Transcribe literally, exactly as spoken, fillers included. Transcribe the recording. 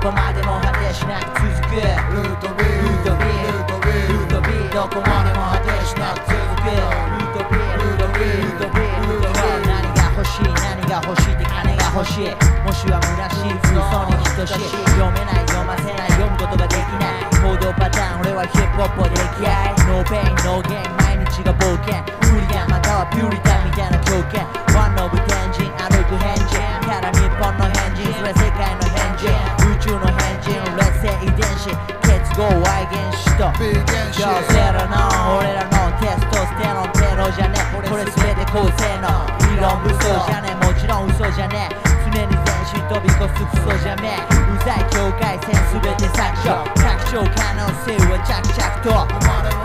こまでも果てしなく続くルート B ルート B ルート B ルート B どこまでも果てしなく続くルート B ルート B ルート B ルート B 何が欲しい何が欲しいって金が欲しいもしは虚しい空想に等しい読めない読ませない読むことができない行動パターン俺はヒップホップを出来合い No pain no gain 毎日が冒険フリーガンまたはピューリタンみたいな狂犬ワンオブ天神歩く変人から日本の変人それ世界の変人宇宙の変人劣勢遺伝子結合 Y 原子と陽性らの俺らのテストステロンテロじゃねこれ全て高性能理論武装じゃねもちろん嘘じゃね常に全身飛び越すクソじゃねうざい境界線全て削除拡張可能性は着々と